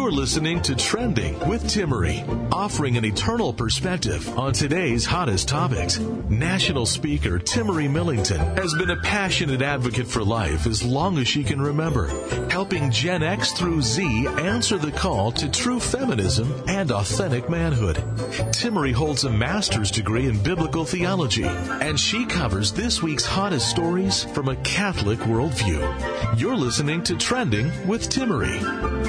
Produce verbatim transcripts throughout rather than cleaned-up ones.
You're listening to Trending with Timmerie, offering an eternal perspective on today's hottest topics. National speaker Timmerie Millington has been a passionate advocate for life as long as she can remember, helping Gen X through Z answer the call to true feminism and authentic manhood. Timmerie holds a master's degree in biblical theology, and she covers this week's hottest stories from a Catholic worldview. You're listening to Trending with Timmerie.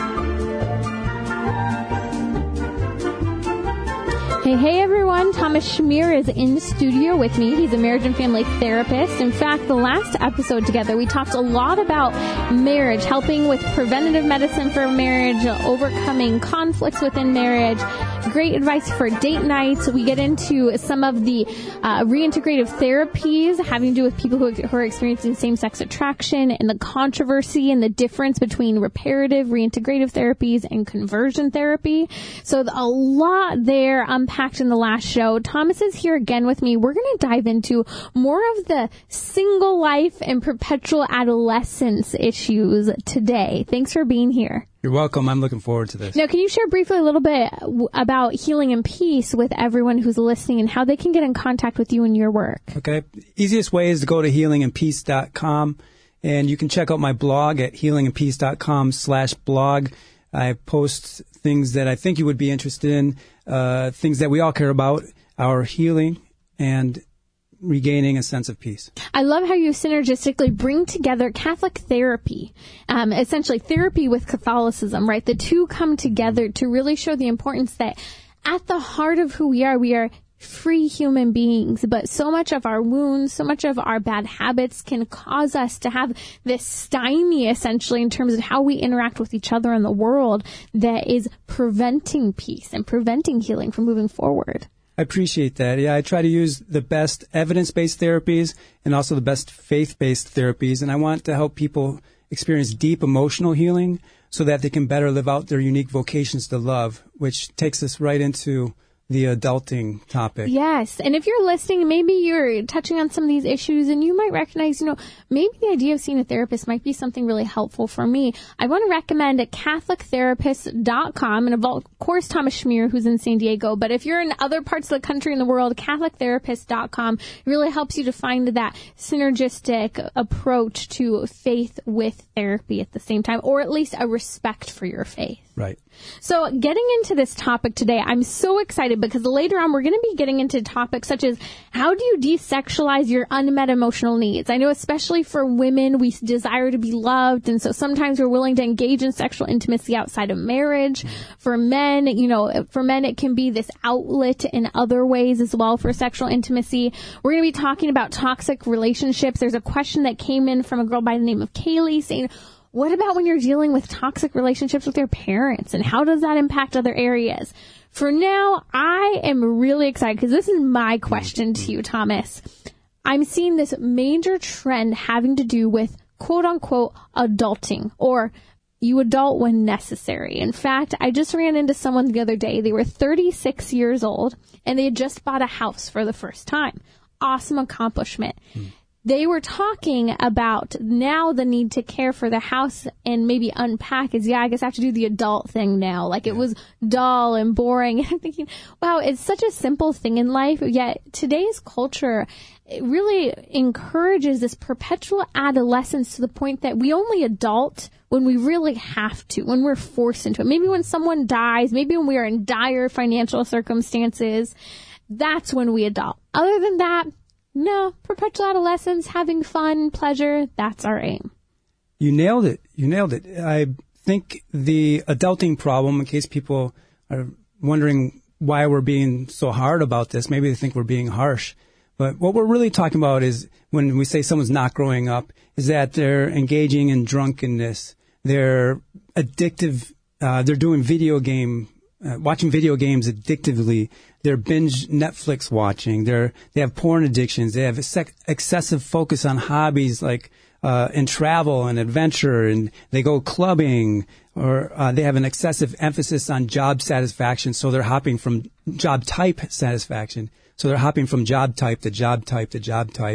Hey, hey everyone, Thomas Schmier is in the studio with me. He's a marriage and family therapist. In fact, the last episode together, we talked a lot about marriage, helping with preventative medicine for marriage, overcoming conflicts within marriage, great advice for date nights. We get into some of the uh, reintegrative therapies having to do with people who, who are experiencing same-sex attraction and the controversy and the difference between reparative, reintegrative therapies and conversion therapy. So a lot there unpacked in the last show. Thomas is here again with me. We're going to dive into more of the single life and perpetual adolescence issues today. Thanks for being here. You're welcome. I'm looking forward to this. Now, can you share briefly a little bit about Healing and Peace with everyone who's listening and how they can get in contact with you and your work? Okay. Easiest way is to go to healing and peace dot com, and you can check out my blog at healing and peace dot com slash blog. I post things that I think you would be interested in, uh, things that we all care about, our healing and regaining a sense of peace. I love how you synergistically bring together Catholic therapy, um, essentially therapy with Catholicism, right? The two come together to really show the importance that at the heart of who we are, we are free human beings, but so much of our wounds, so much of our bad habits can cause us to have this stymie, essentially, in terms of how we interact with each other in the world that is preventing peace and preventing healing from moving forward. I appreciate that. Yeah, I try to use the best evidence-based therapies and also the best faith-based therapies, and I want to help people experience deep emotional healing so that they can better live out their unique vocations to love, which takes us right into the adulting topic. Yes. And if you're listening, maybe you're touching on some of these issues and you might recognize, you know, maybe the idea of seeing a therapist might be something really helpful for me. I want to recommend catholic therapist dot com and of course Thomas Schmier, who's in San Diego. But if you're in other parts of the country and the world, catholic therapist dot com really helps you to find that synergistic approach to faith with therapy at the same time, or at least a respect for your faith. Right. So getting into this topic today, I'm so excited because later on we're going to be getting into topics such as how do you desexualize your unmet emotional needs? I know especially for women, we desire to be loved. And so sometimes we're willing to engage in sexual intimacy outside of marriage. For men, you know, for men, it can be this outlet in other ways as well for sexual intimacy. We're going to be talking about toxic relationships. There's a question that came in from a girl by the name of Kaylee saying, what about when you're dealing with toxic relationships with your parents, and how does that impact other areas? For now, I am really excited because this is my question to you, Thomas. I'm seeing this major trend having to do with quote unquote adulting, or you adult when necessary. In fact, I just ran into someone the other day. They were thirty-six years old and they had just bought a house for the first time. Awesome accomplishment. Hmm. They were talking about now the need to care for the house and maybe unpack is, yeah, I guess I have to do the adult thing now. Like it was dull and boring. And I'm thinking, wow, it's such a simple thing in life. Yet today's culture it really encourages this perpetual adolescence to the point that we only adult when we really have to, when we're forced into it. Maybe when someone dies, maybe when we are in dire financial circumstances, that's when we adult. Other than that, no, perpetual adolescence, having fun, pleasure, that's our aim. You nailed it. You nailed it. I think the adulting problem, in case people are wondering why we're being so hard about this, maybe they think we're being harsh. But what we're really talking about is when we say someone's not growing up, is that they're engaging in drunkenness. They're addictive. Uh, they're doing video game Uh, watching video games addictively. They're binge Netflix watching. They're, they have porn addictions. They have a sec- excessive focus on hobbies like, uh, and travel and adventure, and they go clubbing, or, uh, they have an excessive emphasis on job satisfaction. So they're hopping from job type satisfaction. So they're hopping from job type to job type to job type,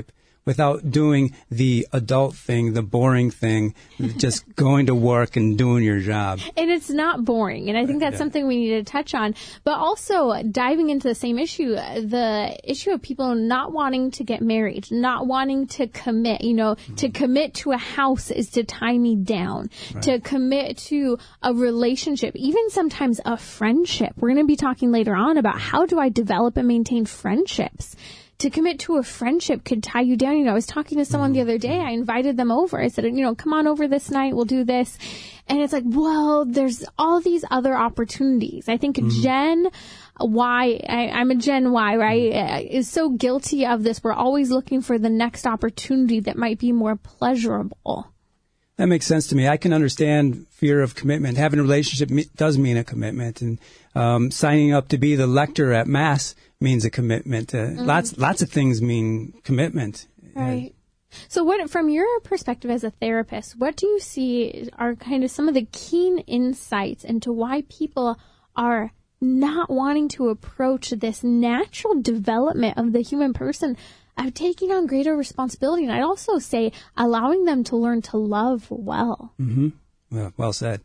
without doing the adult thing, the boring thing, just going to work and doing your job. And it's not boring. And I think that's yeah. something we need to touch on. But also diving into the same issue, the issue of people not wanting to get married, not wanting to commit. You know, mm-hmm. to commit to a house is to tie me down. Right. To commit to a relationship, even sometimes a friendship. We're going to be talking later on about how do I develop and maintain friendships. To commit to a friendship could tie you down. You know, I was talking to someone the other day. I invited them over. I said, you know, come on over this night. We'll do this. And it's like, well, there's all these other opportunities. I think mm-hmm. Gen Y, I, I'm a Gen Y, right, mm-hmm. is so guilty of this. We're always looking for the next opportunity that might be more pleasurable. That makes sense to me. I can understand fear of commitment. Having a relationship me- does mean a commitment. And um, signing up to be the lector at Mass means a commitment. Uh, mm-hmm. Lots lots of things mean commitment. Right. Uh, so what, from your perspective as a therapist, what do you see are kind of some of the keen insights into why people are not wanting to approach this natural development of the human person of taking on greater responsibility? And I'd also say allowing them to learn to love well. Mm-hmm. Well, well said.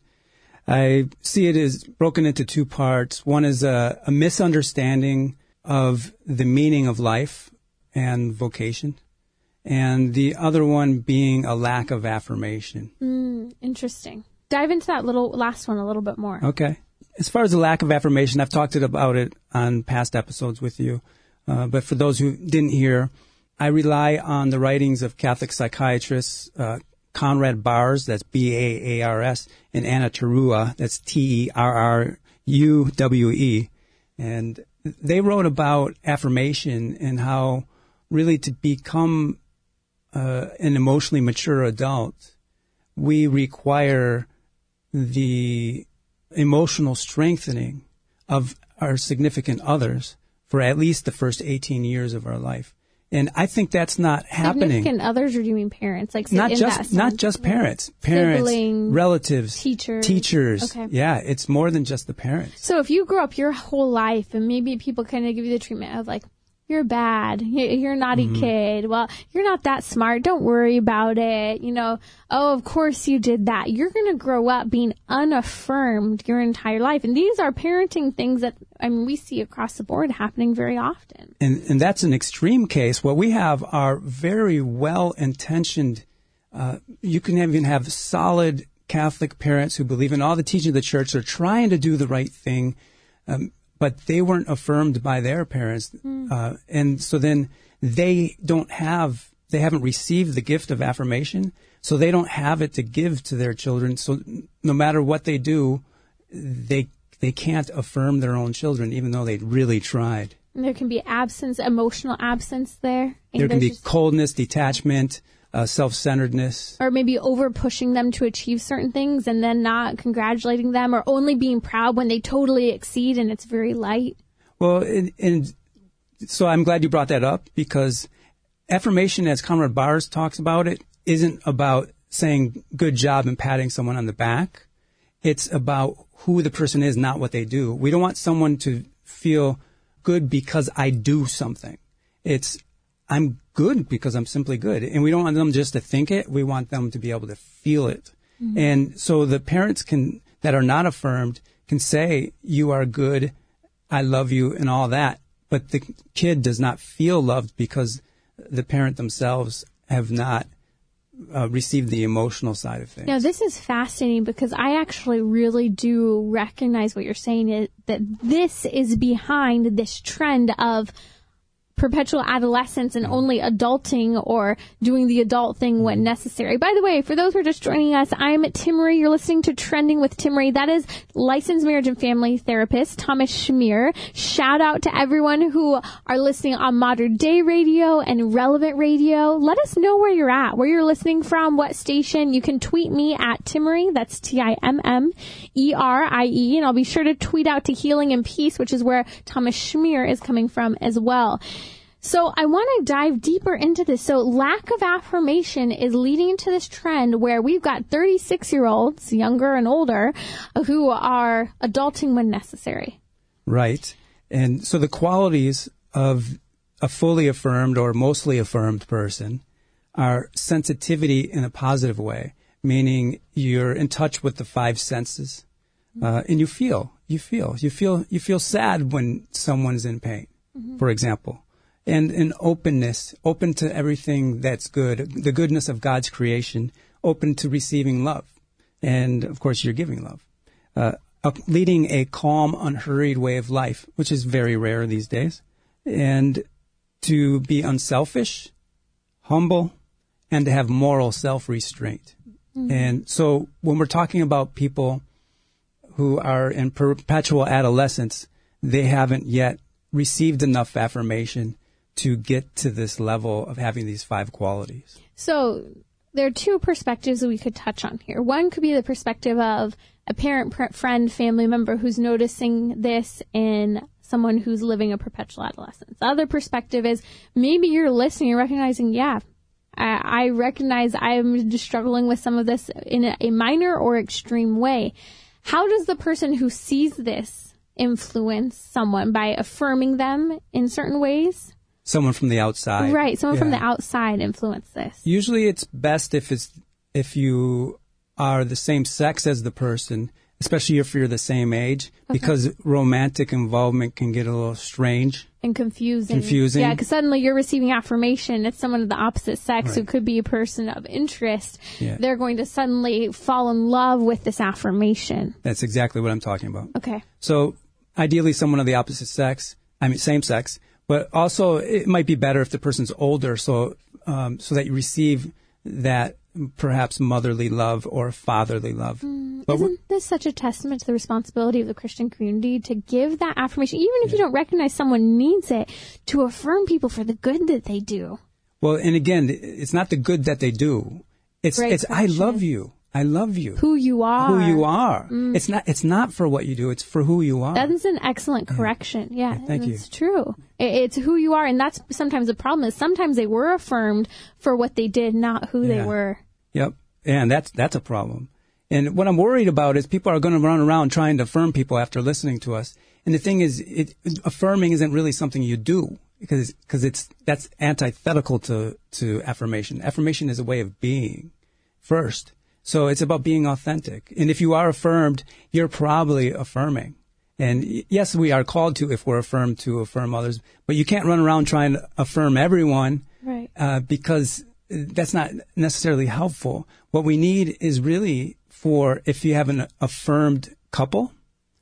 I see it as broken into two parts. One is a, a misunderstanding of the meaning of life and vocation, and the other one being a lack of affirmation. Mm, interesting. Dive into that little last one a little bit more. Okay. As far as the lack of affirmation, I've talked about it on past episodes with you. Uh, but for those who didn't hear, I rely on the writings of Catholic psychiatrists, uh, Conrad Bars, that's B A A R S, and Anna Terrua, that's T E R R U W E. And they wrote about affirmation and how really to become uh, an emotionally mature adult, we require the emotional strengthening of our significant others for at least the first eighteen years of our life. And I think that's not happening. Significant others, or do you mean parents? Like not in just that not just parents, parents, siblings, relatives, teachers, teachers. Okay. Yeah, it's more than just the parents. So if you grew up your whole life, and maybe people kind of give you the treatment of like, you're bad, you're a naughty mm-hmm. kid. Well, you're not that smart. Don't worry about it. You know, oh, of course you did that. You're going to grow up being unaffirmed your entire life. And these are parenting things that, I mean, we see across the board happening very often. And and that's an extreme case. What we have are very well-intentioned, uh, you can even have solid Catholic parents who believe in all the teaching of the church. They're trying to do the right thing. Um, But they weren't affirmed by their parents. Mm. Uh, and so then they don't have, they haven't received the gift of affirmation. So they don't have it to give to their children. So no matter what they do, they they can't affirm their own children, even though they really tried. And there can be absence, emotional absence there. There can be just coldness, detachment, uh, self-centeredness. Or maybe over-pushing them to achieve certain things and then not congratulating them, or only being proud when they totally exceed and it's very light. Well, and, and so I'm glad you brought that up, because affirmation, as Conrad Bars talks about it, isn't about saying good job and patting someone on the back. It's about who the person is, not what they do. We don't want someone to feel good because I do something. It's I'm good because I'm simply good. And we don't want them just to think it. We want them to be able to feel it. Mm-hmm. And so the parents can that are not affirmed can say, you are good, I love you, and all that. But the kid does not feel loved because the parent themselves have not uh, received the emotional side of things. Now, this is fascinating because I actually really do recognize what you're saying, is that this is behind this trend of perpetual adolescence and only adulting or doing the adult thing when necessary. By the way, for those who are just joining us, I'm Timmerie. You're listening to Trending with Timmerie. That is licensed marriage and family therapist Thomas Schmier. Shout out to everyone who are listening on Modern Day Radio and Relevant Radio. Let us know where you're at, where you're listening from, what station. You can tweet me at Timmerie. That's T I M M E R I E. And I'll be sure to tweet out to Healing and Peace, which is where Thomas Schmier is coming from as well. So I want to dive deeper into this. So lack of affirmation is leading to this trend where we've got thirty-six-year-olds, younger and older, who are adulting when necessary. Right. And so the qualities of a fully affirmed or mostly affirmed person are sensitivity in a positive way, meaning you're in touch with the five senses, uh, and you feel, you feel, you feel, you feel sad when someone's in pain, mm-hmm. for example, and an openness, open to everything that's good, the goodness of God's creation, open to receiving love, and of course you're giving love, uh, leading a calm, unhurried way of life, which is very rare these days, and to be unselfish, humble, and to have moral self-restraint. Mm-hmm. And so when we're talking about people who are in perpetual adolescence, they haven't yet received enough affirmation to get to this level of having these five qualities. So there are two perspectives that we could touch on here. One could be the perspective of a parent, friend, family member who's noticing this in someone who's living a perpetual adolescence. The other perspective is maybe you're listening and recognizing, yeah, I, I recognize I'm just struggling with some of this in a, a minor or extreme way. How does the person who sees this influence someone by affirming them in certain ways? Someone from the outside. Right. Someone yeah. from the outside influence this. Usually it's best if it's, if you are the same sex as the person, especially if you're the same age, okay. because romantic involvement can get a little strange. And confusing. Confusing. Yeah, because suddenly you're receiving affirmation. It's someone of the opposite sex right. who could be a person of interest. Yeah. They're going to suddenly fall in love with this affirmation. That's exactly what I'm talking about. Okay. So ideally someone of the opposite sex, I mean same sex, but also it might be better if the person's older so um, so that you receive that perhaps motherly love or fatherly love. Mm, isn't this such a testament to the responsibility of the Christian community to give that affirmation, even if yeah. you don't recognize someone needs it, to affirm people for the good that they do? Well, and again, it's not the good that they do. It's, right, it's I love you. I love you. Who you are. Who you are. Mm. It's not, it's not for what you do. It's for who you are. That's an excellent correction. Yeah. yeah thank you. It's true. It, it's who you are. And that's sometimes the problem is sometimes they were affirmed for what they did, not who yeah. they were. Yep. And that's, that's a problem. And what I'm worried about is people are going to run around trying to affirm people after listening to us. And the thing is, it, affirming isn't really something you do because, because it's, that's antithetical to, to affirmation. Affirmation is a way of being first. So it's about being authentic. And if you are affirmed, you're probably affirming. And yes, we are called to, if we're affirmed, to affirm others. But you can't run around trying to affirm everyone. Right. Uh, because that's not necessarily helpful. What we need is really for, if you have an affirmed couple,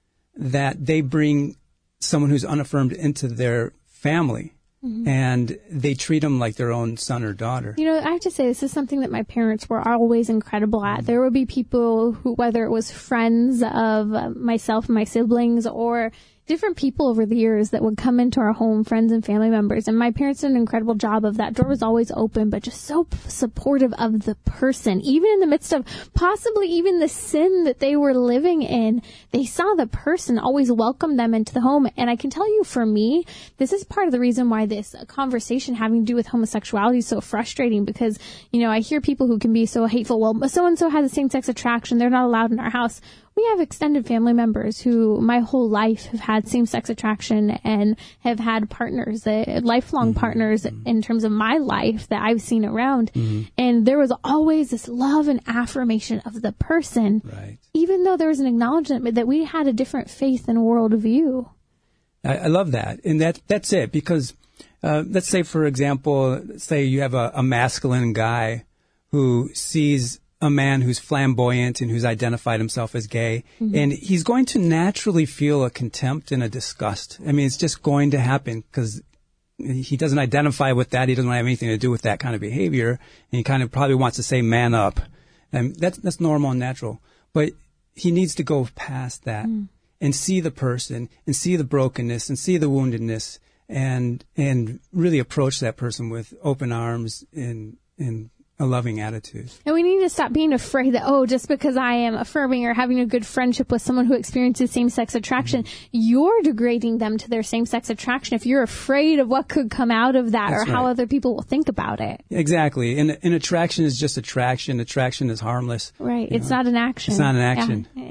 that they bring someone who's unaffirmed into their family. Mm-hmm. And they treat them like their own son or daughter. You know, I have to say, this is something that my parents were always incredible at. There would be people who, whether it was friends of uh, myself and my siblings or different people over the years that would come into our home, friends and family members. And my parents did an incredible job of that. Door was always open, but just so supportive of the person. Even in the midst of possibly even the sin that they were living in, they saw the person, always welcomed them into the home. And I can tell you, for me, this is part of the reason why this conversation having to do with homosexuality is so frustrating, because, you know, I hear people who can be so hateful. Well, so-and-so has a same-sex attraction. They're not allowed in our house. We have extended family members who my whole life have had same-sex attraction and have had partners, uh, lifelong mm-hmm. partners mm-hmm. in terms of my life that I've seen around. Mm-hmm. And there was always this love and affirmation of the person, right. even though there was an acknowledgement that we had a different faith and worldview. I, I love that. And that that's it. Because uh, let's say, for example, say you have a, a masculine guy who sees a man who's flamboyant and who's identified himself as gay, mm-hmm. and he's going to naturally feel a contempt and a disgust. I mean, it's just going to happen because he doesn't identify with that. He doesn't have anything to do with that kind of behavior, and he kind of probably wants to say, man up. And that's, that's normal and natural. But he needs to go past that mm. and see the person and see the brokenness and see the woundedness and, and really approach that person with open arms and, and a loving attitude. And we need to stop being afraid that, oh, just because I am affirming or having a good friendship with someone who experiences same-sex attraction, mm-hmm. you're degrading them to their same-sex attraction if you're afraid of what could come out of that. That's or right. how other people will think about it. Exactly. And, and attraction is just attraction. Attraction is harmless. Right. It's know. not an action. It's not an action. Yeah. And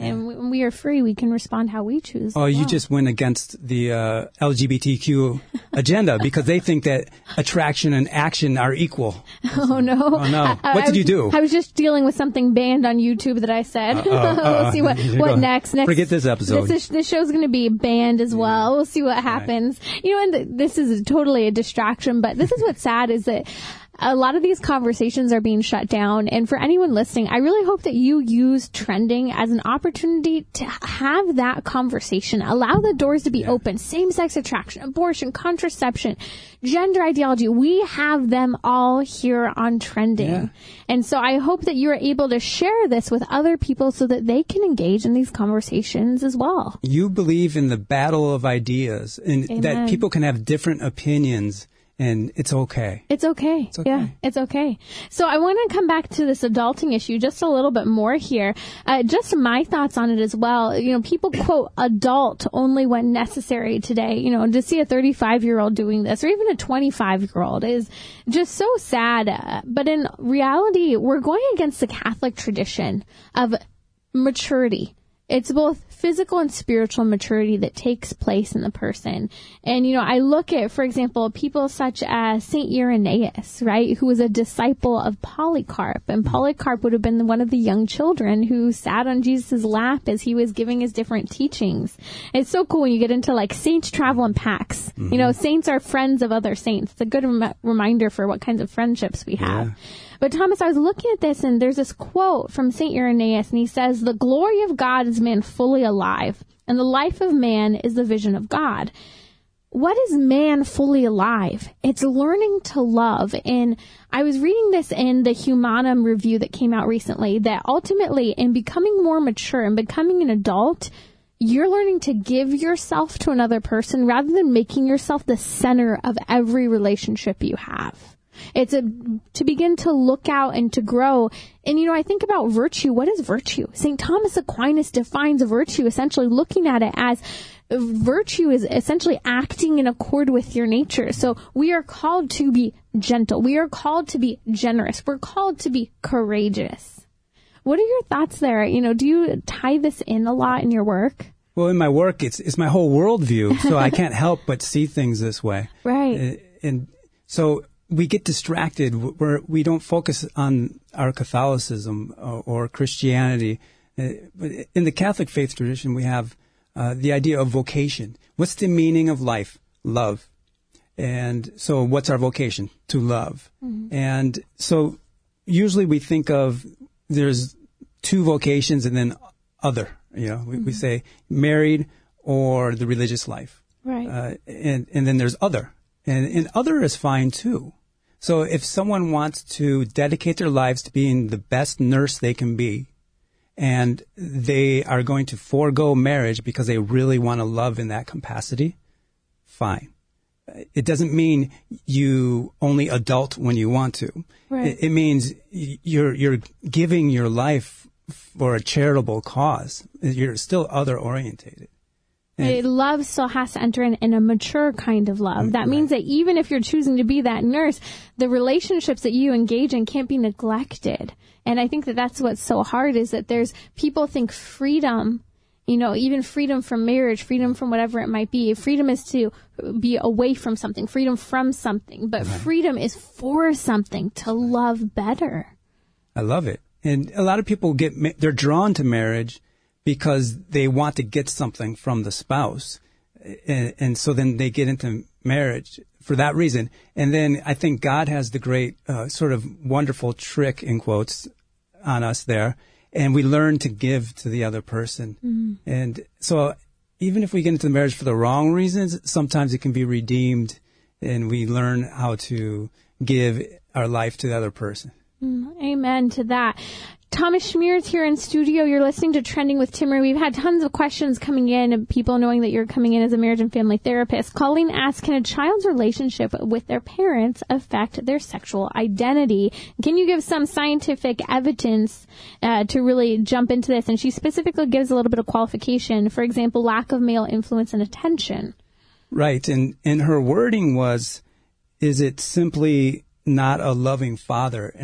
And we are free. We can respond how we choose. Oh, you well. just went against the uh, L G B T Q agenda because they think that attraction and action are equal. Oh, no. Oh, no. I, what I did you was, do? I was just dealing with something banned on YouTube that I said. Uh, uh, uh, we'll see what, what next. next. Forget this episode. This, is, this show's going to be banned as well. We'll see what happens. Right. You know, and th- this is totally a distraction, but this is what's sad is that a lot of these conversations are being shut down. And for anyone listening, I really hope that you use trending as an opportunity to have that conversation. Allow the doors to be yeah. open. Same-sex attraction, abortion, contraception, gender ideology. We have them all here on Trending. Yeah. And so I hope that you're able to share this with other people so that they can engage in these conversations as well. You believe in the battle of ideas and Amen. That people can have different opinions. And it's okay. It's okay. It's okay. Yeah, it's okay. So I want to come back to this adulting issue just a little bit more here. Uh, just my thoughts on it as well. You know, people quote adult only when necessary today. You know, to see a thirty-five-year-old doing this or even a twenty-five-year-old is just so sad. Uh, but in reality, we're going against the Catholic tradition of maturity. It's both physical and spiritual maturity that takes place in the person. And, you know, I look at, for example, people such as Saint Irenaeus, right, who was a disciple of Polycarp. And Polycarp would have been one of the young children who sat on Jesus' lap as he was giving his different teachings. It's so cool when you get into, like, saints travel in packs. Mm-hmm. You know, saints are friends of other saints. It's a good rem- reminder for what kinds of friendships we have. Yeah. But Thomas, I was looking at this, and there's this quote from Saint Irenaeus, and he says, "The glory of God is man fully alive, and the life of man is the vision of God." What is man fully alive? It's learning to love. And I was reading this in the Humanum review that came out recently, that ultimately, in becoming more mature and becoming an adult, you're learning to give yourself to another person rather than making yourself the center of every relationship you have. It's a, to begin to look out and to grow. And, you know, I think about virtue. What is virtue? Saint Thomas Aquinas defines virtue essentially looking at it as virtue is essentially acting in accord with your nature. So we are called to be gentle. We are called to be generous. We're called to be courageous. What are your thoughts there? You know, do you tie this in a lot in your work? Well, in my work, it's it's my whole worldview, so I can't help but see things this way. Right. And, and so we get distracted. We're, we don't focus on our Catholicism or, or Christianity. Uh, but in the Catholic faith tradition, we have uh, the idea of vocation. What's the meaning of life? Love. And so what's our vocation? To love. Mm-hmm. And so usually we think of there's two vocations and then other. You know, we, mm-hmm. we say married or the religious life. Right. Uh, and, and then there's other. And, and other is fine too. So if someone wants to dedicate their lives to being the best nurse they can be, and they are going to forego marriage because they really want to love in that capacity, fine. It doesn't mean you only adult when you want to. Right. It, it means you're you're giving your life for a charitable cause. You're still other orientated. And love still has to enter in, in a mature kind of love. That right. means that even if you're choosing to be that nurse, the relationships that you engage in can't be neglected. And I think that that's what's so hard is that there's people think freedom, you know, even freedom from marriage, freedom from whatever it might be. Freedom is to be away from something, freedom from something. But right. freedom is for something, to love better. I love it. And a lot of people get, they're drawn to marriage because they want to get something from the spouse. And, and so then they get into marriage for that reason. And then I think God has the great uh, sort of wonderful trick, in quotes, on us there. And we learn to give to the other person. Mm-hmm. And so even if we get into marriage for the wrong reasons, sometimes it can be redeemed and we learn how to give our life to the other person. Mm, amen to that. Thomas Schmear is here in studio. You're listening to Trending with Timmerie. We've had tons of questions coming in and people knowing that you're coming in as a marriage and family therapist. Colleen asks, can a child's relationship with their parents affect their sexual identity? Can you give some scientific evidence uh, to really jump into this? And she specifically gives a little bit of qualification. For example, lack of male influence and attention. Right. And, and her wording was, is it simply not a loving father? And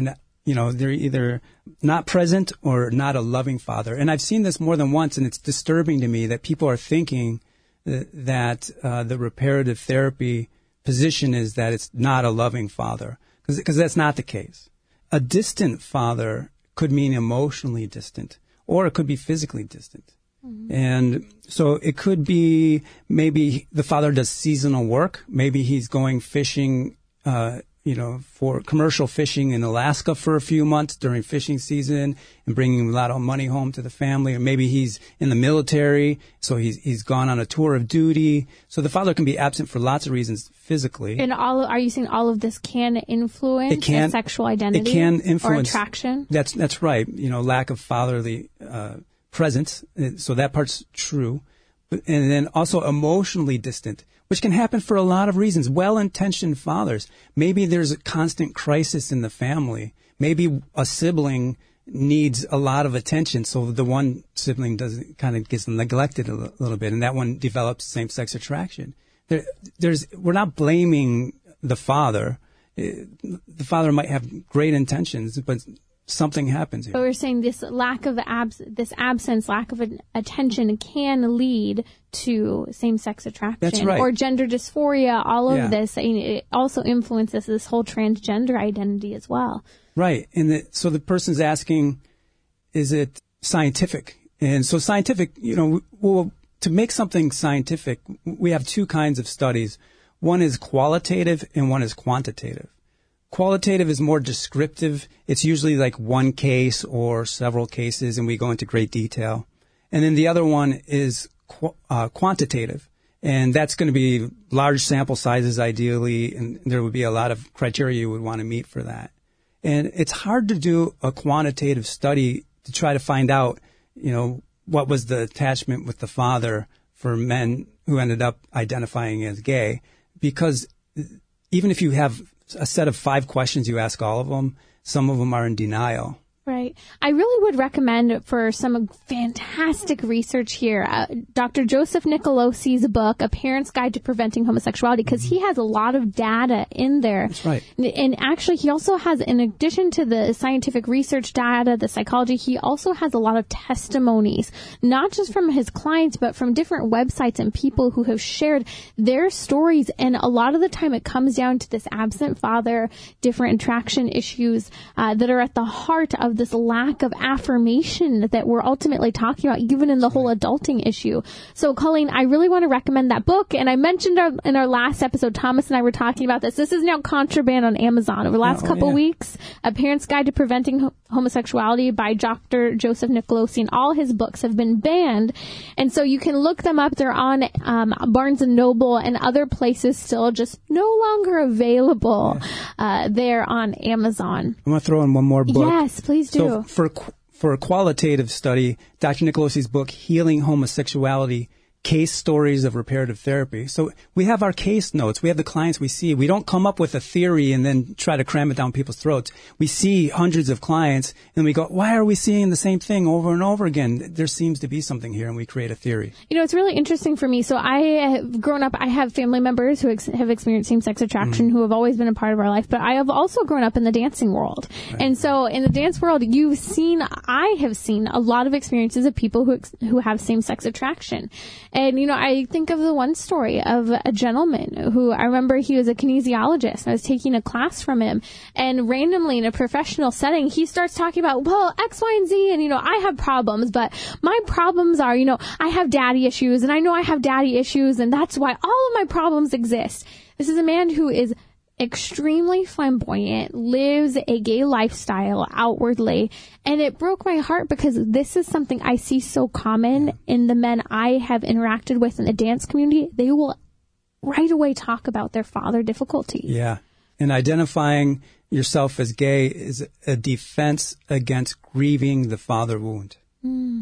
you know, they're either not present or not a loving father. And I've seen this more than once, and it's disturbing to me that people are thinking that, that uh, the reparative therapy position is that it's not a loving father, because that's not the case. A distant father could mean emotionally distant, or it could be physically distant. Mm-hmm. And so it could be maybe the father does seasonal work. Maybe he's going fishing, uh, you know, for commercial fishing in Alaska for a few months during fishing season and bringing a lot of money home to the family. Or maybe he's in the military, so he's he's gone on a tour of duty. So the father can be absent for lots of reasons physically. And all are you saying all of this can influence it can, sexual identity it can influence, or attraction? That's that's right. You know, lack of fatherly uh, presence. So that part's true. But, and then also emotionally distant, which can happen for a lot of reasons. Well-intentioned fathers. Maybe there's a constant crisis in the family. Maybe a sibling needs a lot of attention, so the one sibling doesn't kind of gets neglected a l- little bit, and that one develops same-sex attraction. There, there's we're not blaming the father. The father might have great intentions, but something happens here. But we're saying this lack of abs- this absence, lack of attention can lead to same-sex attraction. That's right. Or gender dysphoria. All of Yeah. this, I mean, it also influences this whole transgender identity as well. Right. And the, so the person's asking, is it scientific? And so scientific, you know, well, to make something scientific, we have two kinds of studies. One is qualitative and one is quantitative. Qualitative is more descriptive. It's usually like one case or several cases, and we go into great detail. And then the other one is qu- uh, quantitative, and that's going to be large sample sizes ideally, and there would be a lot of criteria you would want to meet for that. And it's hard to do a quantitative study to try to find out, you know, what was the attachment with the father for men who ended up identifying as gay, because even if you have a set of five questions, you ask all of them, some of them are in denial. Right. I really would recommend for some fantastic research here, uh, Doctor Joseph Nicolosi's book, A Parent's Guide to Preventing Homosexuality, because he has a lot of data in there. That's right. And actually, he also has, in addition to the scientific research data, the psychology, he also has a lot of testimonies, not just from his clients, but from different websites and people who have shared their stories. And a lot of the time, it comes down to this absent father, different attraction issues uh, that are at the heart of this lack of affirmation that we're ultimately talking about, even in the whole adulting issue. So, Colleen, I really want to recommend that book. And I mentioned our, in our last episode, Thomas and I were talking about this. This is now contraband on Amazon. Over the last oh, couple yeah. weeks, A Parent's Guide to Preventing Ho- Homosexuality by Doctor Joseph Nicolosi, and all his books have been banned. And so you can look them up. They're on um, Barnes and Noble and other places still, just no longer available yeah. uh, there on Amazon. I'm going to throw in one more book. Yes, please do. So for for a qualitative study, Doctor Nicolosi's book, Healing Homosexuality, Case Stories of Reparative Therapy. So we have our case notes. We have the clients we see. We don't come up with a theory and then try to cram it down people's throats. We see hundreds of clients and we go, why are we seeing the same thing over and over again? There seems to be something here, and we create a theory. You know, it's really interesting for me. So I have grown up, I have family members who ex- have experienced same-sex attraction, mm-hmm. who have always been a part of our life, but I have also grown up in the dancing world. Right. And so in the dance world, you've seen, I have seen a lot of experiences of people who ex- who have same-sex attraction. And, you know, I think of the one story of a gentleman who, I remember he was a kinesiologist. I was taking a class from him, and randomly in a professional setting, he starts talking about, well, X, Y, and Z, and, you know, I have problems, but my problems are, you know, I have daddy issues, and I know I have daddy issues, and that's why all of my problems exist. This is a man who is extremely flamboyant, lives a gay lifestyle outwardly, and it broke my heart because this is something I see so common in the men I have interacted with in the dance community. They will right away talk about their father difficulties. Yeah. And identifying yourself as gay is a defense against grieving the father wound. Mm.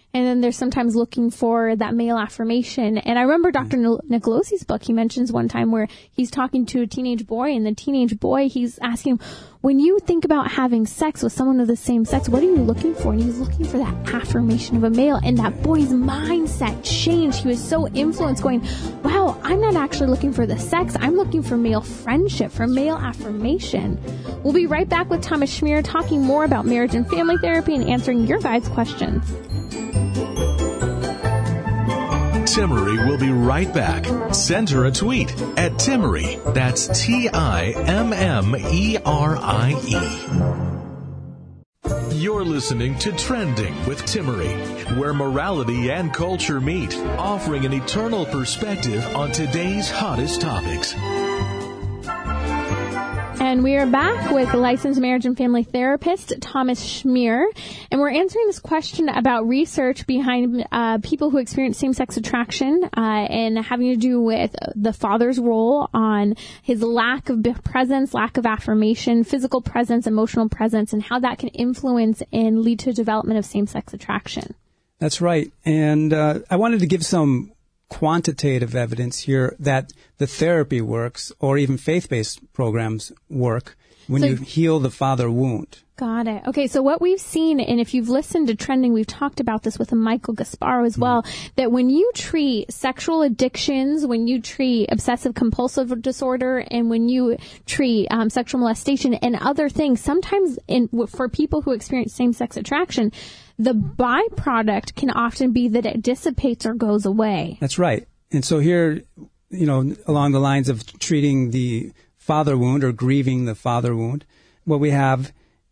And then there's sometimes looking for that male affirmation. And I remember Doctor Nicolosi's book, he mentions one time where he's talking to a teenage boy, and the teenage boy, he's asking him, when you think about having sex with someone of the same sex, what are you looking for? And he's looking for that affirmation of a male. And that boy's mindset changed. He was so influenced, going, wow, I'm not actually looking for the sex. I'm looking for male friendship, for male affirmation. We'll be right back with Thomas Schmier talking more about marriage and family therapy and answering your guys' questions. Timmerie will be right back. Send her a tweet at Timmerie. That's T I M M E R I E. You're listening to Trending with Timmerie, where morality and culture meet, offering an eternal perspective on today's hottest topics. And we are back with licensed marriage and family therapist Thomas Schmier, and we're answering this question about research behind uh, people who experience same-sex attraction uh, and having to do with the father's role on his lack of presence, lack of affirmation, physical presence, emotional presence, and how that can influence and lead to development of same-sex attraction. That's right. And uh, I wanted to give some quantitative evidence here that the therapy works, or even faith-based programs work when so, you heal the father wound. Got it. Okay, so what we've seen, and if you've listened to Trending, we've talked about this with Michael Gasparo as well, mm. that when you treat sexual addictions, when you treat obsessive compulsive disorder, and when you treat um, sexual molestation and other things, sometimes in, for people who experience same-sex attraction, the byproduct can often be that it dissipates or goes away. That's right. And so here, you know, along the lines of treating the father wound or grieving the father wound, what we have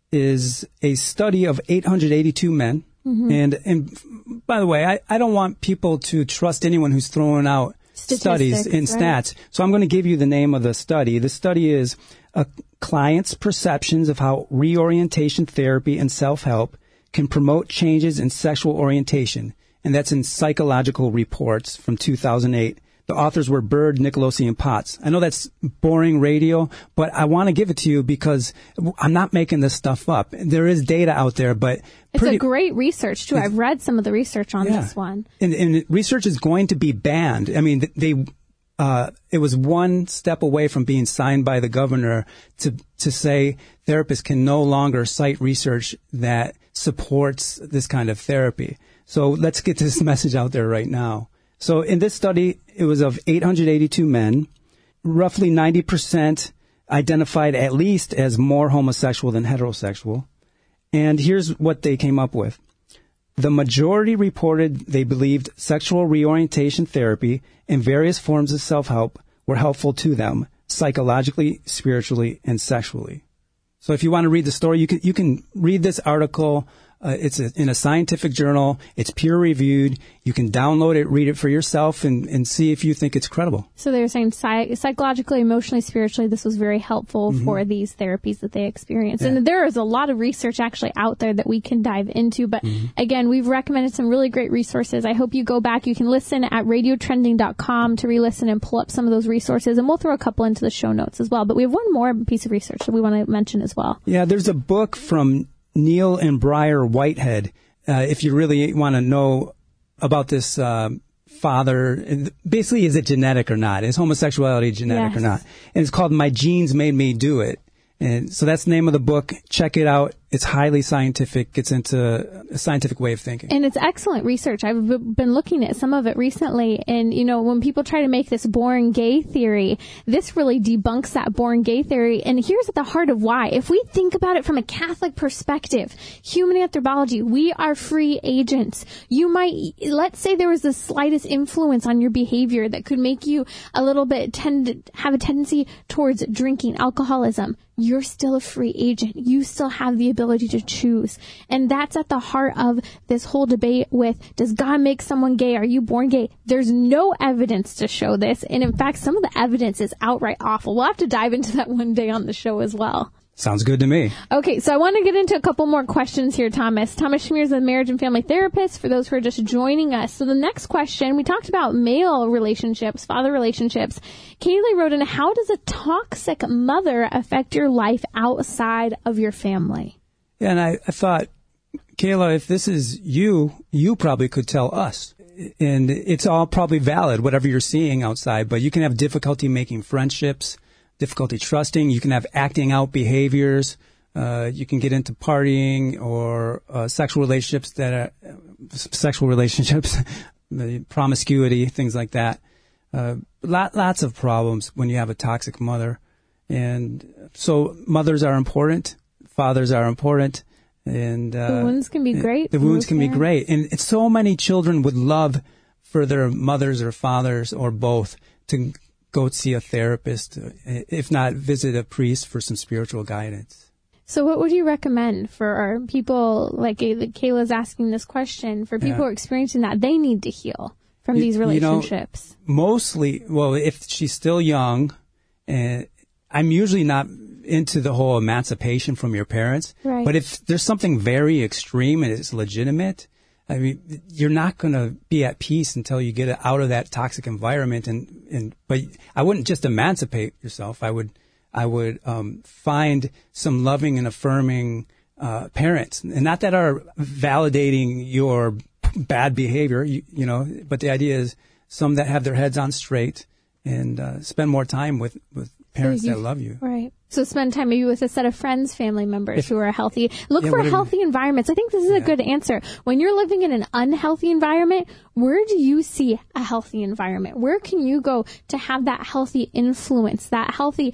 is a study of eight hundred eighty-two men. Mm-hmm. And, and by the way, I, I don't want people to trust anyone who's throwing out studies in stats. Right. So I'm going to give you the name of the study. The study is a client's perceptions of how reorientation therapy and self-help can promote changes in sexual orientation, and that's in Psychological Reports from two thousand eight. The authors were Bird, Nicolosi, and Potts. I know that's boring radio, but I want to give it to you because I'm not making this stuff up. There is data out there, but it's pretty, a great research, too. I've read some of the research on yeah. this one. And, and research is going to be banned. I mean, they... Uh, it was one step away from being signed by the governor to to say therapists can no longer cite research that supports this kind of therapy. So let's get this message out there right now. So in this study, it was of eight hundred eighty-two men. Roughly ninety percent identified at least as more homosexual than heterosexual. And here's what they came up with. The majority reported they believed sexual reorientation therapy and various forms of self-help were helpful to them psychologically, spiritually, and sexually. So if you want to read the story, you can you can read this article. Uh, it's a, in a scientific journal. It's peer-reviewed. You can download it, read it for yourself, and, and see if you think it's credible. So they were saying psych- psychologically, emotionally, spiritually, this was very helpful mm-hmm. for these therapies that they experienced. Yeah. And there is a lot of research actually out there that we can dive into. But mm-hmm. again, we've recommended some really great resources. I hope you go back. You can listen at radio trending dot com to re-listen and pull up some of those resources. And we'll throw a couple into the show notes as well. But we have one more piece of research that we want to mention as well. Yeah, there's a book from Neil and Briar Whitehead, uh, if you really want to know about this uh, father, basically is it genetic or not? Is homosexuality genetic yes. or not? And it's called My Genes Made Me Do It. And so that's the name of the book. Check it out. It's highly scientific. Gets into a scientific way of thinking. And it's excellent research. I've b- been looking at some of it recently. And, you know, when people try to make this boring gay theory, this really debunks that boring gay theory. And here's at the heart of why. If we think about it from a Catholic perspective, human anthropology, we are free agents. You might, let's say there was the slightest influence on your behavior that could make you a little bit tend have a tendency towards drinking, alcoholism. You're still a free agent. You still have the ability to choose. And that's at the heart of this whole debate with, does God make someone gay? Are you born gay? There's no evidence to show this. And in fact, some of the evidence is outright awful. We'll have to dive into that one day on the show as well. Sounds good to me. Okay, so I want to get into a couple more questions here, Thomas. Thomas Schmier is a marriage and family therapist for those who are just joining us. So the next question, we talked about male relationships, father relationships. Kaylee wrote in, how does a toxic mother affect your life outside of your family? Yeah, and I, I thought Kayla, if this is you, you probably could tell us. And it's all probably valid, whatever you're seeing outside, but you can have difficulty making friendships, difficulty trusting. You can have acting out behaviors. Uh, you can get into partying or uh, sexual relationships that are uh, sexual relationships, promiscuity, things like that. Uh, lot, lots of problems when you have a toxic mother. And so mothers are important. Fathers are important. And uh, the wounds can be great. The wounds can be great. And it's so many children would love for their mothers or fathers or both to go see a therapist, if not visit a priest for some spiritual guidance. So what would you recommend for our people, like Kayla's asking this question, for people Yeah. who are experiencing that, they need to heal from You- these relationships? You know, mostly, well, if she's still young, and I'm usually not into the whole emancipation from your parents. Right. But if there's something very extreme and it's legitimate, I mean, you're not going to be at peace until you get out of that toxic environment. And, and but I wouldn't just emancipate yourself. I would I would um, find some loving and affirming uh, parents, and not that are validating your bad behavior, you, you know. But the idea is some that have their heads on straight and uh, spend more time with with parents So you- that love you. Right. So spend time maybe with a set of friends, family members If- who are healthy. Look Yeah, for whatever- healthy environments. I think this is a Yeah. good answer. When you're living in an unhealthy environment, where do you see a healthy environment? Where can you go to have that healthy influence, that healthy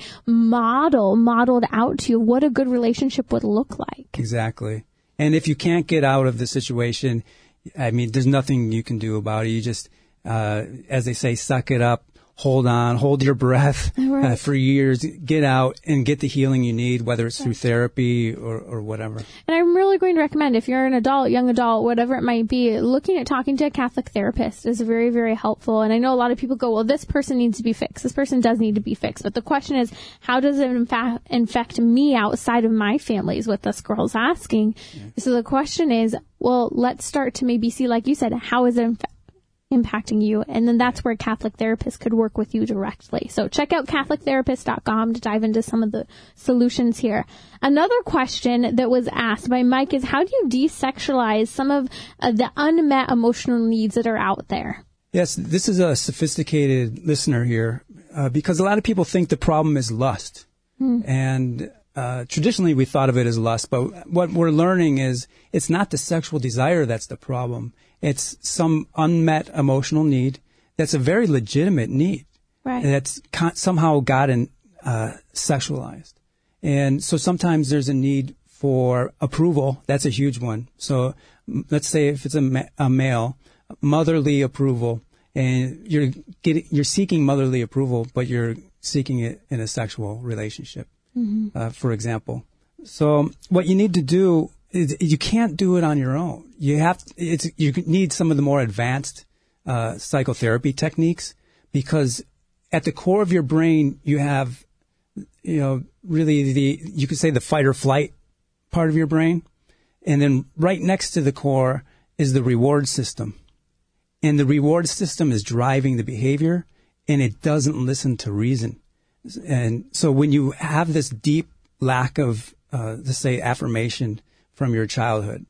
model modeled out to you, what a good relationship would look like? Exactly. And if you can't get out of the situation, I mean, there's nothing you can do about it. You just, uh, as they say, suck it up. Hold on, hold your breath Right. uh, for years, get out and get the healing you need, whether it's through therapy or, or whatever. And I'm really going to recommend, if you're an adult, young adult, whatever it might be, looking at talking to a Catholic therapist is very, very helpful. And I know a lot of people go, well, this person needs to be fixed. This person does need to be fixed. But the question is, how does it in fact infect me outside of my family is what this girl's asking. Yeah. So the question is, well, let's start to maybe see, like you said, how is it inf- impacting you? And then that's where Catholic therapists could work with you directly. So check out Catholic therapist dot com to dive into some of the solutions here. Another question that was asked by Mike is, how do you desexualize some of uh, the unmet emotional needs that are out there? Yes, this is a sophisticated listener here uh, because a lot of people think the problem is lust. Hmm. And uh, traditionally we thought of it as lust, but what we're learning is it's not the sexual desire that's the problem. It's some unmet emotional need that's a very legitimate need. Right. That's con- somehow gotten uh, sexualized. And so sometimes there's a need for approval. That's a huge one. So m- let's say if it's a, ma- a male, motherly approval, and you're getting, you're seeking motherly approval, but you're seeking it in a sexual relationship, mm-hmm. uh, for example. So what you need to do is you can't do it on your own. You have to, it's you need some of the more advanced uh, psychotherapy techniques, because at the core of your brain you have, you know, really the you could say the fight or flight part of your brain, and then right next to the core is the reward system. And the reward system is driving the behavior, and it doesn't listen to reason. And so when you have this deep lack of, uh, let's say, affirmation from your childhood,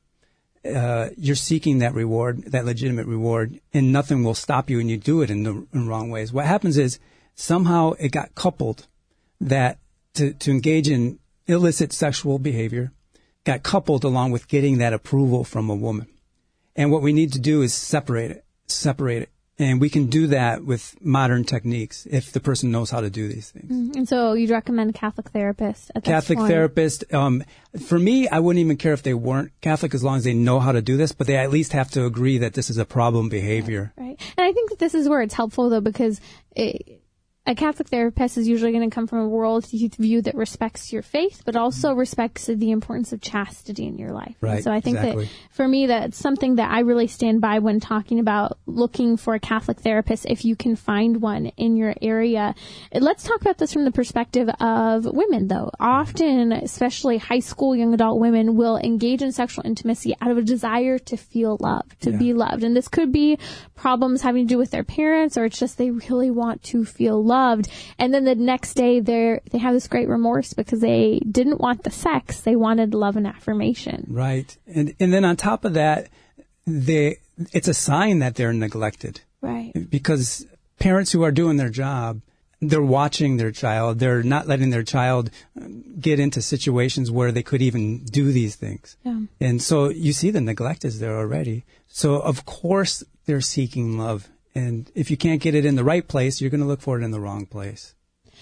uh, you're seeking that reward, that legitimate reward, and nothing will stop you, and you do it in the in wrong ways. What happens is somehow it got coupled that to, to engage in illicit sexual behavior got coupled along with getting that approval from a woman. And what we need to do is separate it, separate it. And we can do that with modern techniques if the person knows how to do these things. Mm-hmm. And so you'd recommend Catholic therapist at this Catholic point? therapist. Um, for me, I wouldn't even care if they weren't Catholic as long as they know how to do this, but they at least have to agree that this is a problem behavior. Right. right. And I think that this is where it's helpful, though, because it, a Catholic therapist is usually going to come from a worldview that respects your faith, but also respects the importance of chastity in your life. Right. And so I think exactly. that for me, that's something that I really stand by when talking about looking for a Catholic therapist, if you can find one in your area. Let's talk about this from the perspective of women, though. Often, especially high school young adult women, will engage in sexual intimacy out of a desire to feel loved, to yeah. be loved. And this could be problems having to do with their parents, or it's just they really want to feel loved. loved. And then the next day they're, they have this great remorse because they didn't want the sex. They wanted love and affirmation. Right. And, and then on top of that, they, it's a sign that they're neglected. Right. Because parents who are doing their job, they're watching their child. They're not letting their child get into situations where they could even do these things. Yeah. And so you see the neglect is there already. So of course they're seeking love. And if you can't get it in the right place, you're going to look for it in the wrong place.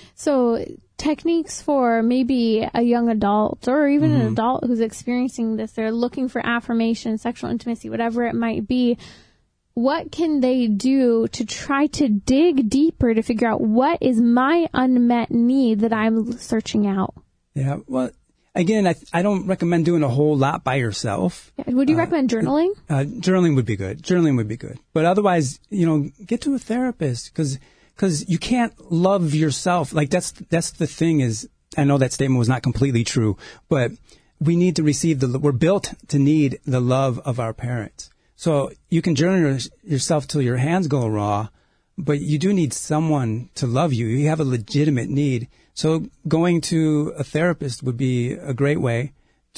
So techniques for maybe a young adult or even mm-hmm. an adult who's experiencing this, they're looking for affirmation, sexual intimacy, whatever it might be. What can they do to try to dig deeper to figure out what is my unmet need that I'm searching out? Yeah, well, again, I, I don't recommend doing a whole lot by yourself. Yeah. Would you uh, recommend journaling? Uh, journaling would be good. Journaling would be good. But otherwise, you know, get to a therapist because because you can't love yourself. Like that's that's the thing is, I know that statement was not completely true, but we need to receive the, we're built to need the love of our parents. So you can journal yourself till your hands go raw, but you do need someone to love you. You have a legitimate need. So going to a therapist would be a great way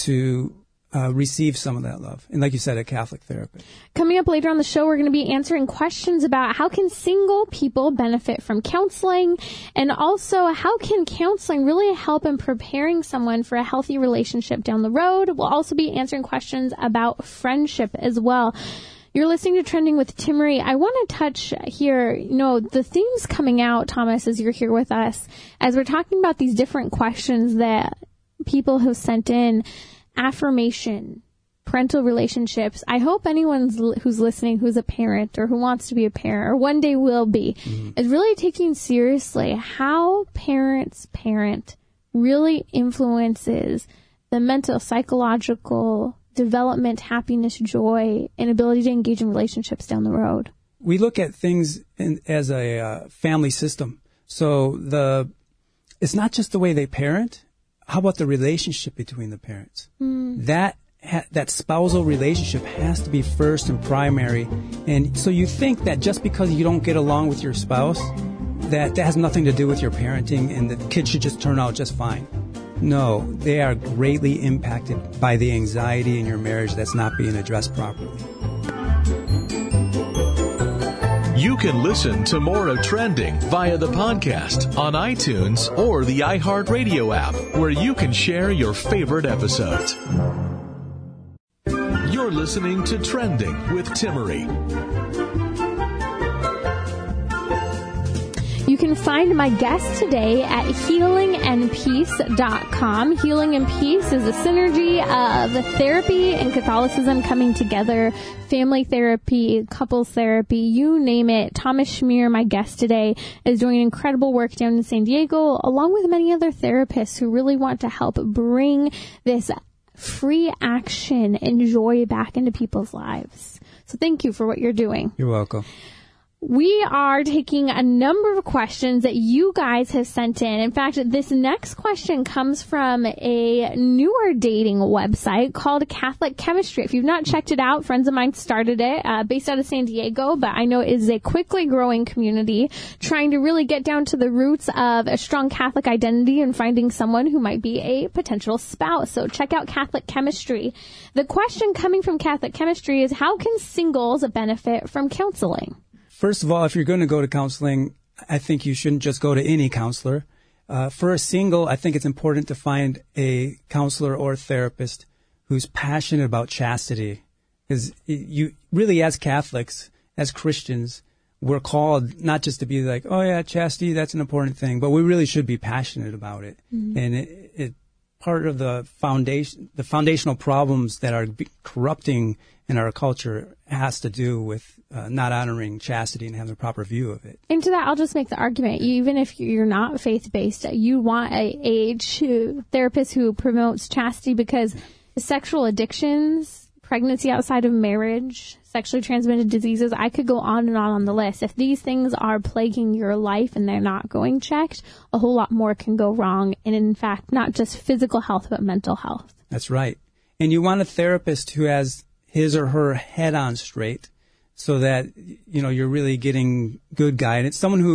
to uh, receive some of that love. And like you said, a Catholic therapist. Coming up later on the show, we're going to be answering questions about how can single people benefit from counseling, and also how can counseling really help in preparing someone for a healthy relationship down the road. We'll also be answering questions about friendship as well. You're listening to Trending with Timmerie. I want to touch here, you know, the themes coming out, Thomas, as you're here with us, as we're talking about these different questions that people have sent in. Affirmation, parental relationships. I hope anyone who's listening who's a parent or who wants to be a parent or one day will be mm-hmm. is really taking seriously how parents parent really influences the mental, psychological development, happiness, joy, and ability to engage in relationships down the road. We look at things in, as a uh, family system. So the it's not just the way they parent. How about the relationship between the parents? Mm. That ha- that spousal relationship has to be first and primary. And so you think that just because you don't get along with your spouse, that that has nothing to do with your parenting and the kids should just turn out just fine. No, they are greatly impacted by the anxiety in your marriage that's not being addressed properly. You can listen to more of Trending via the podcast on iTunes or the iHeartRadio app, where you can share your favorite episodes. You're listening to Trending with Timmerie. You can find my guest today at healing and peace dot com. Healing and Peace is a synergy of therapy and Catholicism coming together. Family therapy, couples therapy, you name it. Thomas Schmier, my guest today, is doing incredible work down in San Diego, along with many other therapists who really want to help bring this free action and joy back into people's lives. So thank you for what you're doing. You're welcome. We are taking a number of questions that you guys have sent in. In fact, this next question comes from a newer dating website called Catholic Chemistry. If you've not checked it out, friends of mine started it, uh, based out of San Diego, but I know it is a quickly growing community trying to really get down to the roots of a strong Catholic identity and finding someone who might be a potential spouse. So check out Catholic Chemistry. The question coming from Catholic Chemistry is, how can singles benefit from counseling? First of all, if you're going to go to counseling, I think you shouldn't just go to any counselor. Uh, for a single, I think it's important to find a counselor or a therapist who's passionate about chastity. Because you really, as Catholics, as Christians, we're called not just to be like, oh yeah, chastity, that's an important thing, but we really should be passionate about it. Mm-hmm. And it, it part of the foundation, the foundational problems that are corrupting in our culture has to do with uh, not honoring chastity and having a proper view of it. And to that, I'll just make the argument, even if you're not faith-based, you want a age therapist who promotes chastity, because sexual addictions, pregnancy outside of marriage, sexually transmitted diseases, I could go on and on on the list. If these things are plaguing your life and they're not going checked, a whole lot more can go wrong. And in fact, not just physical health, but mental health. That's right. And you want a therapist who has his or her head on straight so that, you know, you're really getting good guidance. Someone who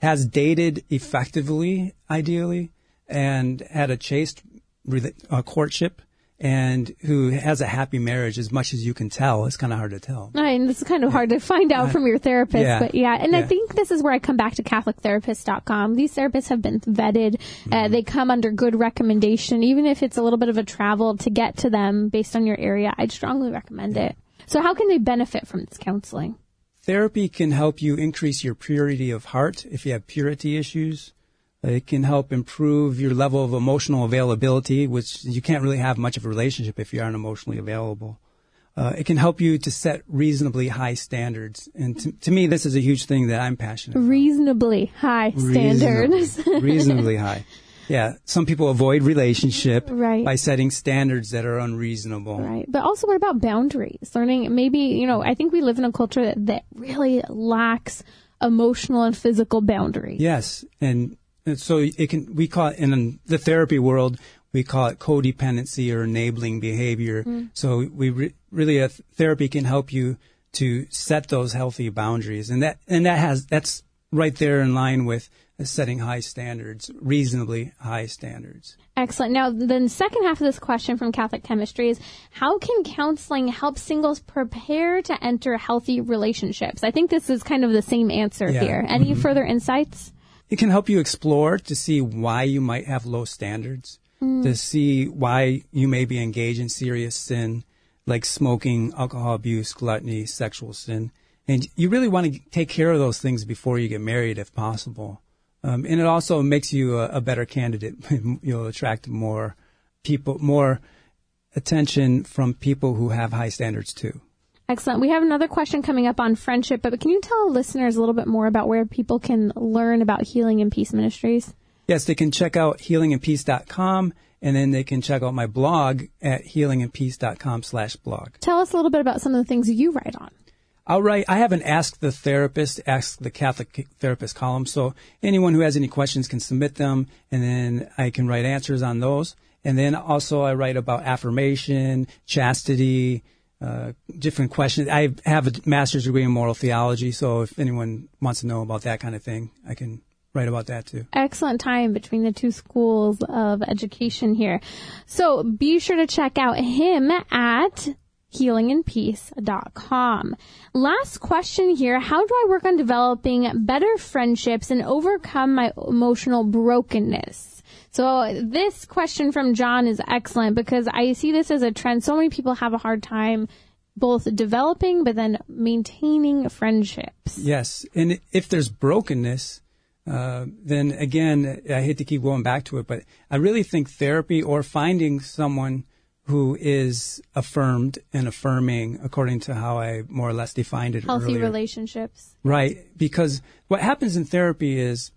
has dated effectively, ideally, and had a chaste uh, courtship, and who has a happy marriage, as much as you can tell. It's kind of hard to tell. Right, and it's kind of hard to find out uh, from your therapist. Yeah, but yeah, and yeah. I think this is where I come back to Catholic Therapist dot com. These therapists have been vetted. Mm-hmm. Uh, they come under good recommendation, even if it's a little bit of a travel to get to them based on your area. I'd strongly recommend yeah. it. So how can they benefit from this counseling? Therapy can help you increase your purity of heart if you have purity issues. It can help improve your level of emotional availability, which you can't really have much of a relationship if you aren't emotionally available. Uh, it can help you to set reasonably high standards. And to, to me, this is a huge thing that I'm passionate about. Reasonably high standards. Reasonably, reasonably high. Yeah. Some people avoid relationship right. by setting standards that are unreasonable. Right. But also, what about boundaries? Learning, maybe, you know, I think we live in a culture that, that really lacks emotional and physical boundaries. Yes. And And so it can, we call it, in the therapy world, we call it codependency or enabling behavior. Mm. So we re, really, a therapy can help you to set those healthy boundaries. And that, and that has, that's right there in line with setting high standards, reasonably high standards. Excellent. Now, the second half of this question from Catholic Chemistry is, how can counseling help singles prepare to enter healthy relationships? I think this is kind of the same answer yeah. here. Any mm-hmm. further insights? It can help you explore to see why you might have low standards, mm. to see why you may be engaged in serious sin, like smoking, alcohol abuse, gluttony, sexual sin. And you really want to take care of those things before you get married, if possible. Um, and it also makes you a, a better candidate. You'll attract more people, more attention from people who have high standards too. Excellent. We have another question coming up on friendship, but can you tell listeners a little bit more about where people can learn about Healing and Peace Ministries? Yes, they can check out healing and peace dot com, and then they can check out my blog at healing and peace dot com slash blog. Tell us a little bit about some of the things you write on. I'll write, I have an Ask the Therapist, Ask the Catholic Therapist column, so anyone who has any questions can submit them, and then I can write answers on those. And then also I write about affirmation, chastity, Uh, different questions. I have a master's degree in moral theology, so if anyone wants to know about that kind of thing, I can write about that too. Excellent time between the two schools of education here. So be sure to check out him at healing and peace dot com. Last question here. How do I work on developing better friendships and overcome my emotional brokenness? So this question from John is excellent because I see this as a trend. So many people have a hard time both developing but then maintaining friendships. Yes. And if there's brokenness, uh, then again, I hate to keep going back to it, but I really think therapy or finding someone who is affirmed and affirming according to how I more or less defined it Healthy earlier. relationships. Right. Because what happens in therapy is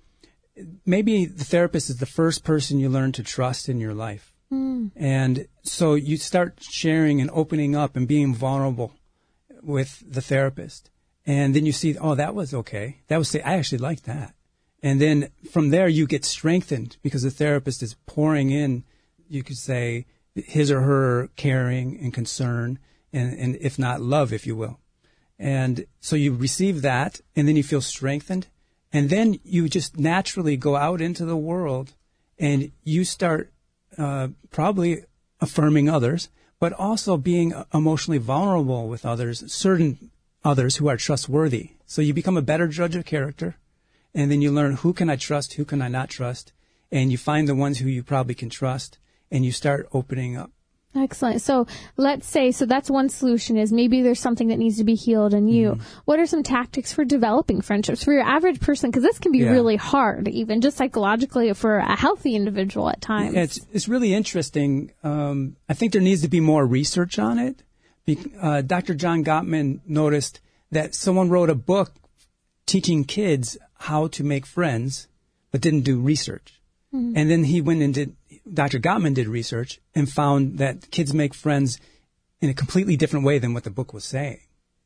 maybe the therapist is the first person you learn to trust in your life. Mm. And so you start sharing and opening up and being vulnerable with the therapist. And then you see, oh, that was okay. That was, I actually liked that. And then from there you get strengthened because the therapist is pouring in, you could say, his or her caring and concern and, and if not love, if you will. And so you receive that and then you feel strengthened. And then you just naturally go out into the world and you start uh, probably affirming others, but also being emotionally vulnerable with others, certain others who are trustworthy. So you become a better judge of character, and then you learn who can I trust, who can I not trust, and you find the ones who you probably can trust, and you start opening up. Excellent. So let's say, so that's one solution is maybe there's something that needs to be healed in you. Mm-hmm. What are some tactics for developing friendships for your average person? Because this can be yeah. really hard, even just psychologically for a healthy individual at times. Yeah, it's, it's really interesting. Um, I think there needs to be more research on it. Be- uh, Doctor John Gottman noticed that someone wrote a book teaching kids how to make friends, but didn't do research. Mm-hmm. And then he went and did, Doctor Gottman did research and found that kids make friends in a completely different way than what the book was saying.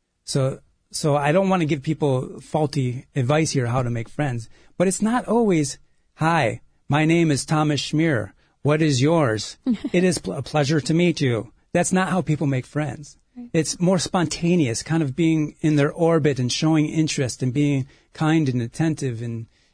So, so I don't want to give people faulty advice here how to make friends, but it's not always, hi, my name is Thomas Schmier. What is yours? It is pl- a pleasure to meet you. That's not how people make friends. Right. It's more spontaneous, kind of being in their orbit and showing interest and being kind and attentive and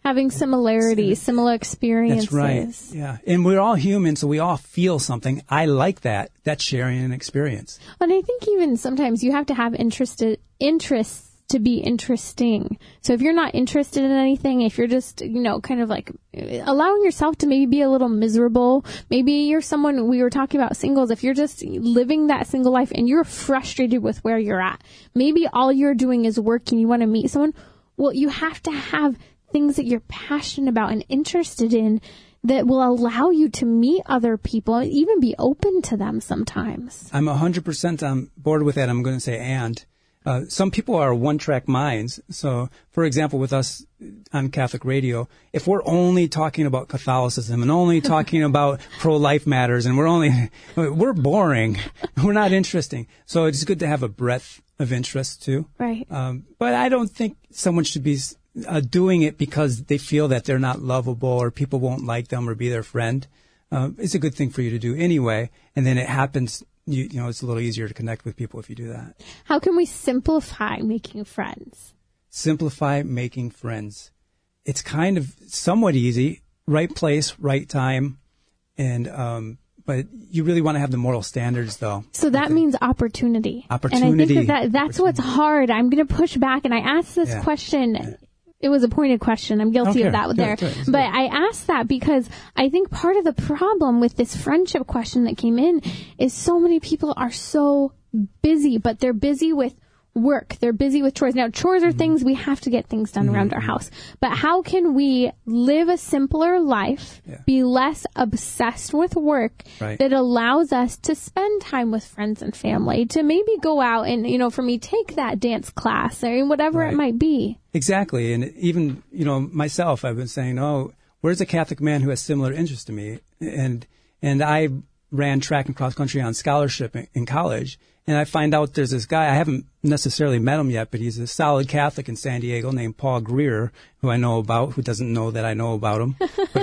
Having similarities, similar experiences. That's right. Yeah. And we're all human, so we all feel something. I like that. That's sharing an experience. And I think even sometimes you have to have interested interests to be interesting. So if you're not interested in anything, if you're just, you know, kind of like allowing yourself to maybe be a little miserable, maybe you're someone, we were talking about singles, if you're just living that single life and you're frustrated with where you're at, maybe all you're doing is working, you want to meet someone, well, you have to have things that you're passionate about and interested in that will allow you to meet other people and even be open to them sometimes. I'm one hundred percent on board with that. I'm going to say and. Uh, some people are one-track minds. So, for example, with us on Catholic radio, if we're only talking about Catholicism and only talking about pro-life matters and we're only, we're boring. We're not interesting. So it's good to have a breadth of interest too. Right. Um, but I don't think someone should be uh, doing it because they feel that they're not lovable or people won't like them or be their friend. Uh, it's a good thing for you to do anyway. And then it happens. You, you know, it's a little easier to connect with people if you do that. How can we simplify making friends? Simplify making friends. It's kind of somewhat easy. Right place, right time. And, um, but you really want to have the moral standards though. So that means opportunity. Opportunity. And I think that, that that's what's hard. I'm going to push back and I asked this yeah. question. Yeah. It was a pointed question. I'm guilty okay. of that Good, there. good. But I asked that because I think part of the problem with this friendship question that came in is so many people are so busy, but they're busy with work. They're busy with chores. Now, chores are mm-hmm. things we have to get things done mm-hmm. around our house. But how can we live a simpler life, yeah. be less obsessed with work right. that allows us to spend time with friends and family, to maybe go out and, you know, for me, take that dance class or whatever right. it might be. Exactly. And even, you know, myself, I've been saying, oh, where's a Catholic man who has similar interests to me? And, and I ran track and cross country on scholarship in, in college. And I find out there's this guy, I haven't necessarily met him yet, but he's a solid Catholic in San Diego named Paul Greer, who I know about, who doesn't know that I know about him.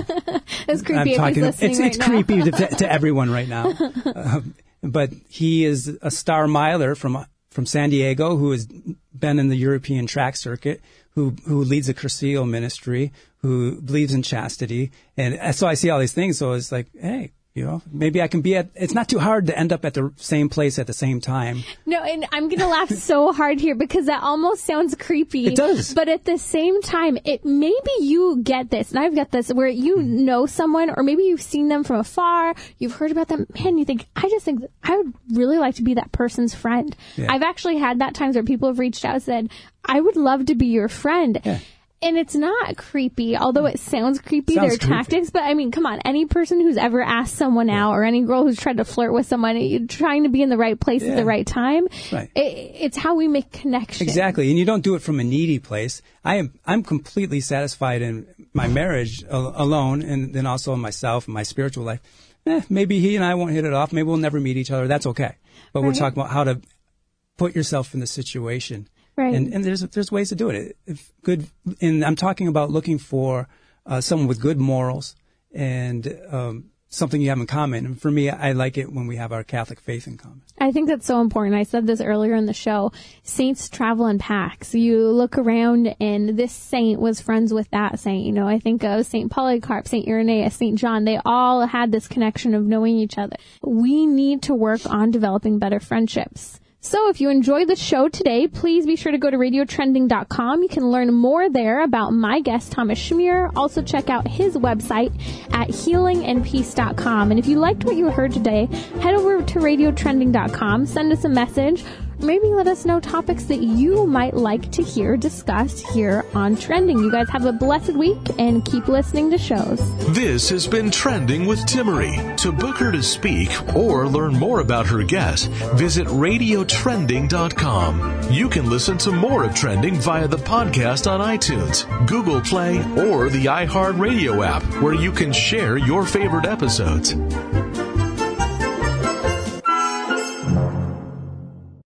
It's creepy I'm if talking, he's listening It's, right it's now. creepy to, to everyone right now. Uh, but he is a star miler from from San Diego who has been in the European track circuit, who who leads a Cursillo ministry, who believes in chastity. And so I see all these things, so it's like, hey, you know, maybe I can be at, it's not too hard to end up at the same place at the same time. No, and I'm going to laugh so hard here because that almost sounds creepy. It does. But at the same time, it maybe you get this, and I've got this, where you mm. know someone, or maybe you've seen them from afar, you've heard about them, man, you think, I just think, I would really like to be that person's friend. Yeah. I've actually had that times where people have reached out and said, I would love to be your friend. Yeah. And it's not creepy, although it sounds creepy, sounds their creepy. tactics. But I mean, come on, any person who's ever asked someone yeah. out, or any girl who's tried to flirt with someone, trying to be in the right place yeah. at the right time, right. it, it's how we make connection. Exactly. And you don't do it from a needy place. I am, I'm completely satisfied in my marriage al- alone, and then also in myself and my spiritual life. Eh, maybe he and I won't hit it off. Maybe we'll never meet each other. That's okay. But right. we're talking about how to put yourself in the situation. Right. And, and there's there's ways to do it. If good, and I'm talking about looking for uh, someone with good morals and um, something you have in common. And for me, I like it when we have our Catholic faith in common. I think that's so important. I said this earlier in the show. Saints travel in packs. You look around, and this saint was friends with that saint. You know, I think of Saint Polycarp, Saint Irenaeus, Saint John. They all had this connection of knowing each other. We need to work on developing better friendships. So if you enjoyed the show today, please be sure to go to radio trending dot com. You can learn more there about my guest, Thomas Schmier. Also check out his website at healing and peace dot com. And if you liked what you heard today, head over to radio trending dot com, send us a message, or maybe let us know topics that you might like to hear discussed here on Trending. You guys have a blessed week and keep listening to shows. This has been Trending with Timmerie. To book her to speak or learn more about her guest, visit radio trending dot com. You can listen to more of Trending via the podcast on iTunes, Google Play, or the iHeartRadio app, where you can share your favorite episodes.